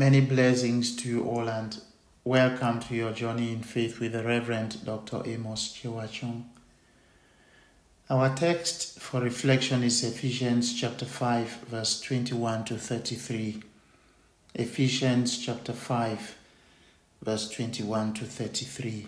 Many blessings to you all and welcome to your journey in faith with the Reverend Dr. Amos Chiwachung. Our text for reflection is Ephesians chapter 5 verse 21 to 33. Ephesians chapter 5 verse 21 to 33.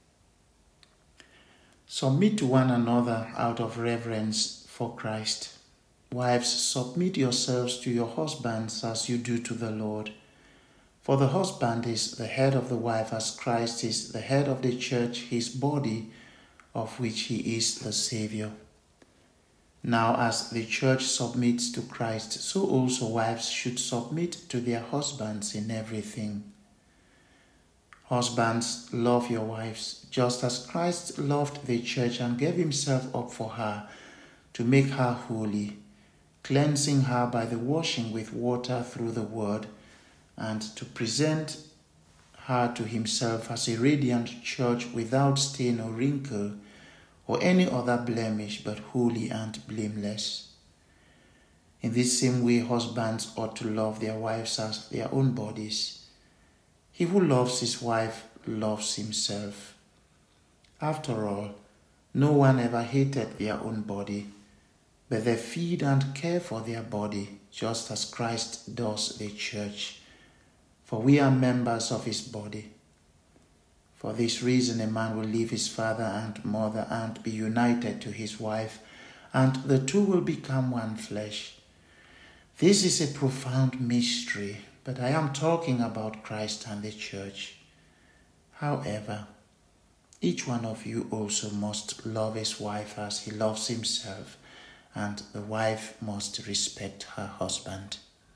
Submit to one another out of reverence for Christ. Wives, submit yourselves to your husbands as you do to the Lord. For the husband is the head of the wife, as Christ is the head of the church, his body, of which he is the Savior. Now, as the church submits to Christ, so also wives should submit to their husbands in everything. Husbands, love your wives, just as Christ loved the church and gave himself up for her, to make her holy, cleansing her by the washing with water through the word, and to present her to himself as a radiant church without stain or wrinkle or any other blemish, but holy and blameless. In this same way, husbands ought to love their wives as their own bodies. He who loves his wife loves himself. After all, no one ever hated their own body, but they feed and care for their body, just as Christ does the church. For we are members of his body. For this reason, a man will leave his father and mother and be united to his wife, and the two will become one flesh. This is a profound mystery, but I am talking about Christ and the church. However, each one of you also must love his wife as he loves himself, and the wife must respect her husband.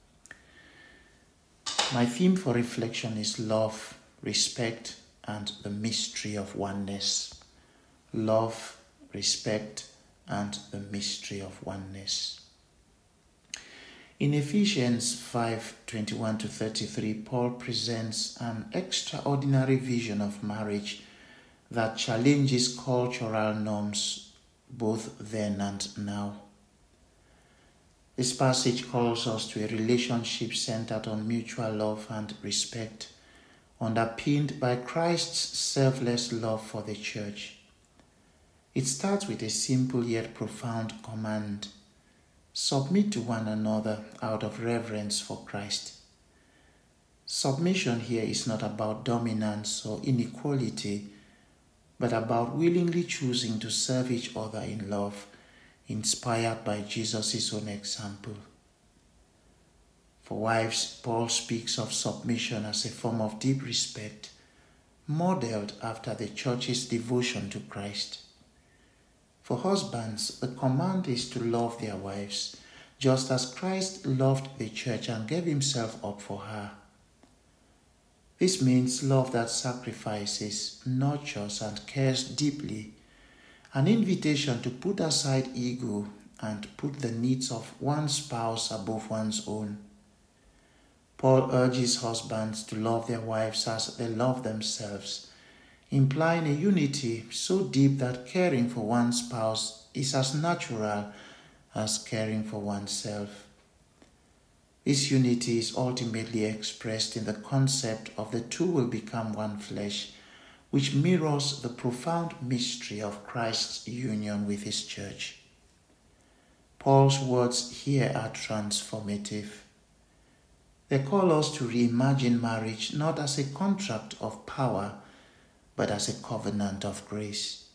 My theme for reflection is love, respect, and the mystery of oneness. Love, respect, and the mystery of oneness. In Ephesians 5:21 to 33, Paul presents an extraordinary vision of marriage that challenges cultural norms both then and now. This passage calls us to a relationship centered on mutual love and respect, underpinned by Christ's selfless love for the church. It starts with a simple yet profound command: submit to one another out of reverence for Christ. Submission here is not about dominance or inequality, but about willingly choosing to serve each other in love, inspired by Jesus' own example. For wives, Paul speaks of submission as a form of deep respect, modeled after the church's devotion to Christ. For husbands, the command is to love their wives, just as Christ loved the church and gave himself up for her. This means love that sacrifices, nurtures, and cares deeply, an invitation to put aside ego and put the needs of one's spouse above one's own. Paul urges husbands to love their wives as they love themselves, implying a unity so deep that caring for one's spouse is as natural as caring for oneself. This unity is ultimately expressed in the concept of the two will become one flesh, which mirrors the profound mystery of Christ's union with his church. Paul's words here are transformative. They call us to reimagine marriage not as a contract of power, but as a covenant of grace.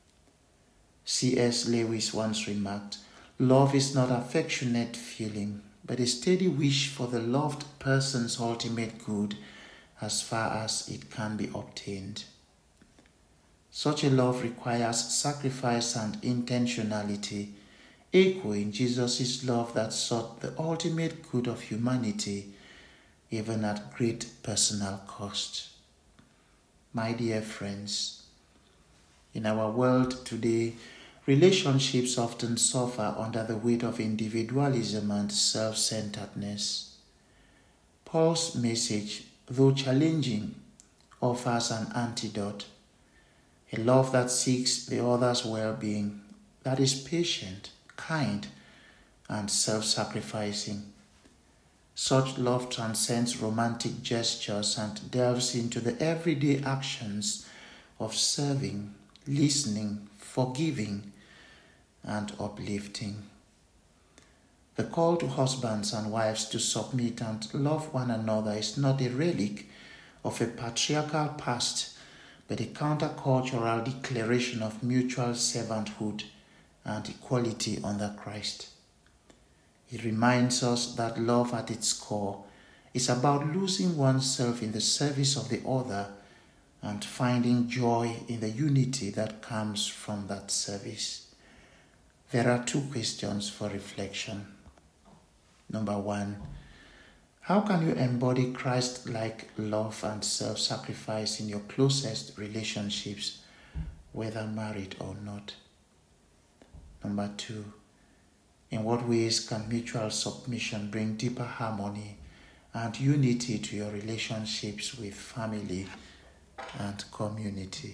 C.S. Lewis once remarked, "Love is not affectionate feeling, but a steady wish for the loved person's ultimate good as far as it can be obtained." Such a love requires sacrifice and intentionality, echoing Jesus' love that sought the ultimate good of humanity, even at great personal cost. My dear friends, in our world today, relationships often suffer under the weight of individualism and self-centeredness. Paul's message, though challenging, offers an antidote. A love that seeks the other's well-being, that is patient, kind, and self-sacrificing. Such love transcends romantic gestures and delves into the everyday actions of serving, listening, forgiving, and uplifting. The call to husbands and wives to submit and love one another is not a relic of a patriarchal past, but a countercultural declaration of mutual servanthood and equality under Christ. It reminds us that love at its core is about losing oneself in the service of the other and finding joy in the unity that comes from that service. There are 2 questions for reflection. Number 1, how can you embody Christ-like love and self-sacrifice in your closest relationships, whether married or not? Number 2, in what ways can mutual submission bring deeper harmony and unity to your relationships with family and community?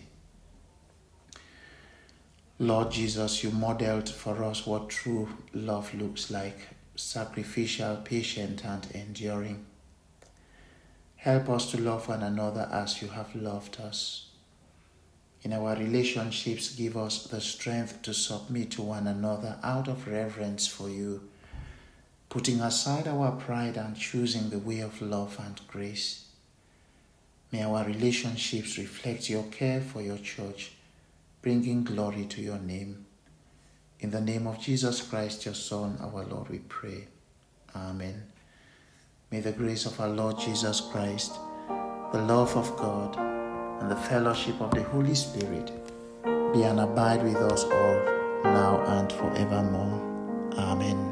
Lord Jesus, you modeled for us what true love looks like: sacrificial, patient, and enduring. Help us to love one another as you have loved us. In our relationships, give us the strength to submit to one another out of reverence for you, putting aside our pride and choosing the way of love and grace. May our relationships reflect your care for your church, bringing glory to your name. In the name of Jesus Christ, your Son, our Lord, we pray. Amen. May the grace of our Lord Jesus Christ, the love of God, and the fellowship of the Holy Spirit be and abide with us all, now and forevermore. Amen.